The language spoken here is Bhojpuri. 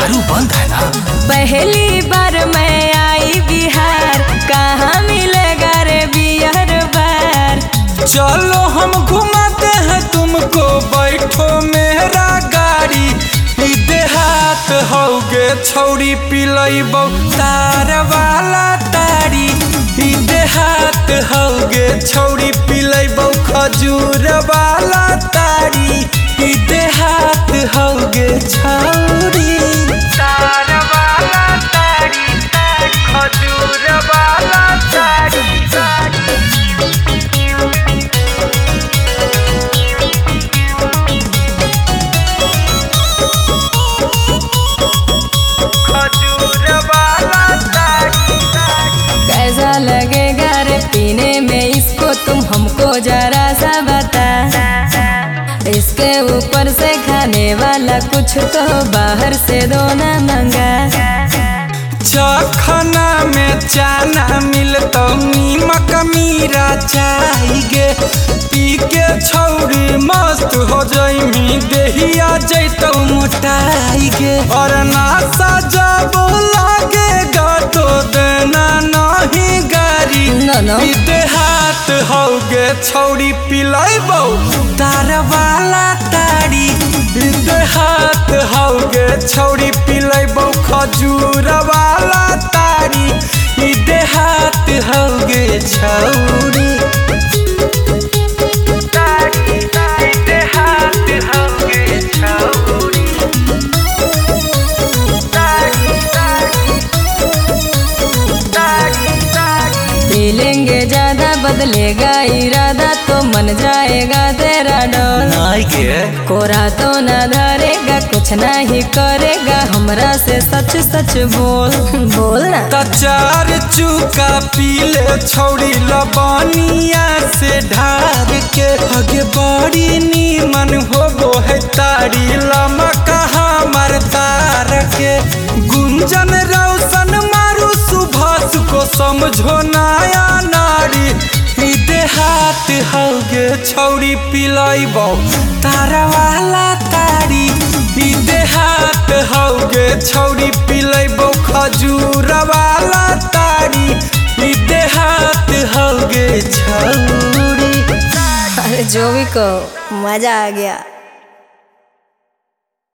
दारू बंद है ना? पहली बार मैं आई बिहार, कहाँ मिलेगा रे बियर बार। चलो हम घुमाते हैं तुमको, बैठो मेरा गाड़ी। देहात होगे छौरी पिलैबौ तार वाला तारी। देहात होगे छौरी पिलैबौ खजूर वाला तारी। देहात होगे छौरी तार वाला तारी, खजूर वाला तारी। कैसा लगेगा रे पीने में इसको, तुम हमको जरा सा बता। इसके ऊपर से खाने वाला कुछ तो बाहर से दो ना मंगा। चखना में चाना मिलतो, नीमक मीरा चाहिए। पी के छौरी मस्त हो जइमी, देहिया जैतौ मोटाई गे। और नासा जब लागेगा तो देना नहीं गारी। देहात होगे छौरी पिलैबौ तार वाला तारी। देहात होगे छौरी पिलैबौ खजूर वाला तारी। देहात होगे छौरी देहात होगे छौरी। पी लेंगे ज्यादा बदलेगा इरादा, तो मन जाएगा तेरा डोल। कोरा तो न धरेगा, कुछ नहीं करेगा, हमरा से सच सच बोल बोलना। चार चुका पीले छौरी लबानिया से ढार के। आगे बड़ी नीमन होबो है तारी, लमका हमर तार के। गुंजन रोशन मारू सुभाष को समझो नया नारी। देहात होगे छौरी पिलैबौ तार वाला तारी। देहात होगे छौरी पिलैबौ खजूर वाला तारी। देहात होगे छौरी। अरे जो भी कहो, मजा आ गया।